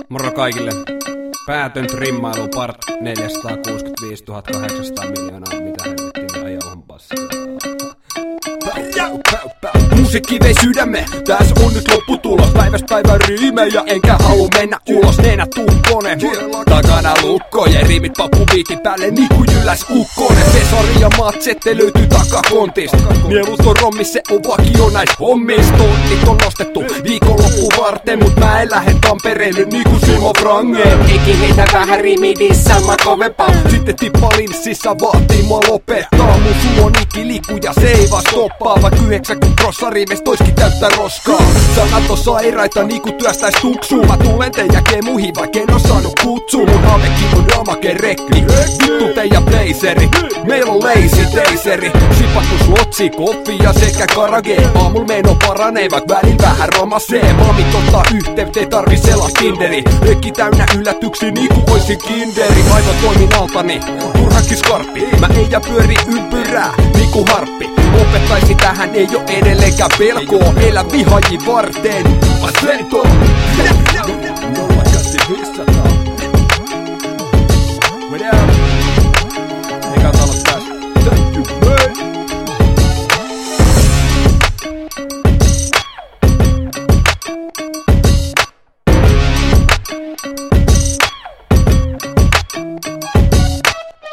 Moro kaikille. Päätön trimmailu part 465 800 miljoonaa. Mitä helvettiä ajauhan passia. Musiikki vei sydämme, tässä on nyt lopputulos. Päivästä päivän riimejä, enkä halua mennä ulos. Nenä tunkone, takana lukkojen riimit pappubiitin päälle niinku jyläs ukkonen. Pesari ja matsette löytyy takakontista. Mielut on rommis, se on vakio näis hommista. Tontit on nostettu viikonloppu varten, mut mä en lähde Tampereelle niinku Simo Frangeen. Eikin heitä vähän riimidissa, mä kovempaa. Sitten tippa linssissä vaatii mua lopettaa. Mun suu on ikiliku ja se ei vaan stoppaa. Vaik 90% riimestä toiskin täyttä roskaa. Sanat on sairaita niinku työstäis tuksuu. Mä tulen teidän kemuihin vaik en oo saanut kutsua. Mun haavekin on damake rekki. Vittu teidän blazeri. Meil on lazy teiseri. Sipattu slotsi, koffia sekä karage. Aamulla meno paranee vaik välillä vähän romasee. Maamit ottaa yhteyttä, ei tarvi selaa Tinderi. Rekki täynnä yllätyksiä niinku oisin kinderi. Aivan toimin altani, turhakin skarppi. Mä eijä pyöri ympyrää niinku harppi. Lopettaisi tähän, ei oo edelleenkään pelkoa. Elä vihaajia varten. Asento. 08500.